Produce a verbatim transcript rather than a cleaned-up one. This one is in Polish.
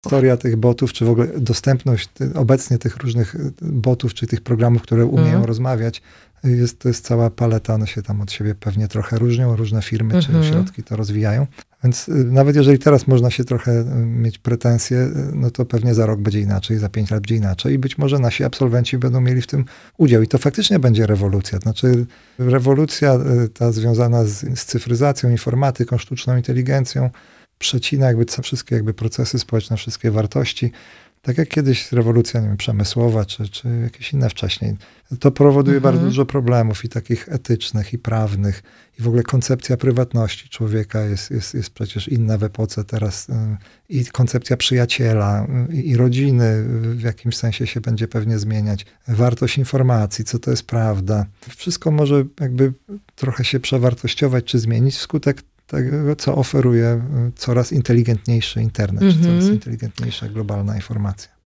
Historia tych botów, czy w ogóle dostępność ty, obecnie tych różnych botów, czy tych programów, które umieją mm. rozmawiać, jest, to jest cała paleta, one się tam od siebie pewnie trochę różnią, różne firmy mm-hmm. czy ośrodki to rozwijają. Więc nawet jeżeli teraz można się trochę mieć pretensje, no to pewnie za rok będzie inaczej, za pięć lat będzie inaczej i być może nasi absolwenci będą mieli w tym udział. I to faktycznie będzie rewolucja. Znaczy rewolucja ta związana z, z cyfryzacją, informatyką, sztuczną inteligencją, przecina jakby wszystkie jakby procesy społeczne, wszystkie wartości. Tak jak kiedyś rewolucja, nie wiem, przemysłowa, czy, czy jakieś inne wcześniej. To powoduje mhm. bardzo dużo problemów i takich etycznych, i prawnych. I w ogóle koncepcja prywatności człowieka jest, jest, jest przecież inna w epoce teraz. I koncepcja przyjaciela, i, i rodziny w jakimś sensie się będzie pewnie zmieniać. Wartość informacji, co to jest prawda. Wszystko może jakby trochę się przewartościować, czy zmienić wskutek tego, co oferuje coraz inteligentniejszy internet, mm-hmm. czy coraz inteligentniejsza globalna informacja.